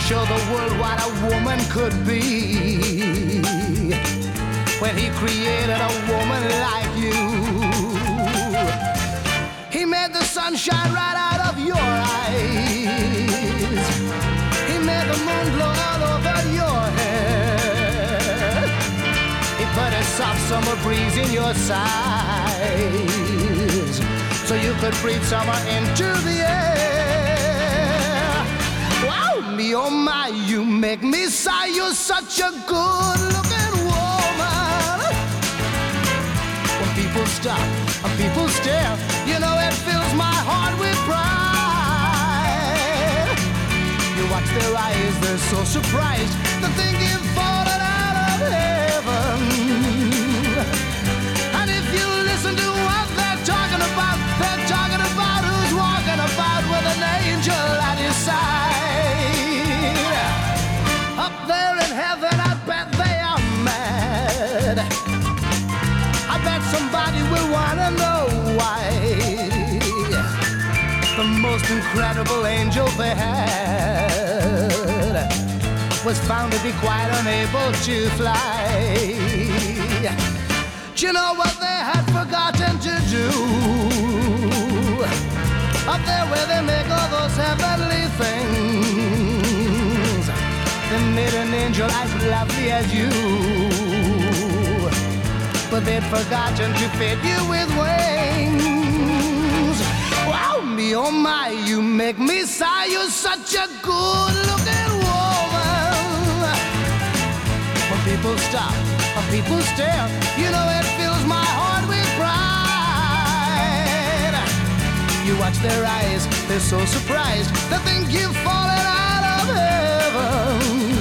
show the world what a woman could be. When he created a woman like you, he made the sun shine right out of your eyes. He made the moon blow all over your head. He put a soft summer breeze in your sighs, so you could breathe summer into the air. Wow, me oh my, you make me sigh. You're such a good-looking woman. When people stop and people stare, you know it fills my heart with pride. You watch their eyes, they're so surprised to think you've fallen out of heaven. And if you listen to what they're talking about who's walking about with an angel at his side. Up there in heaven, I bet they are mad. I bet somebody will wanna know why the most incredible angel they had was found to be quite unable to fly. Do you know what they had forgotten to do? Up there where they make all those heavenly things, they made an angel as lovely as you, but they'd forgotten to fit you with wings. Wow, me oh my, you make me sigh. You're such a good-looking woman. When people stop, when people stare, you know it fills my heart with pride. You watch their eyes, they're so surprised, they think you've fallen out of heaven.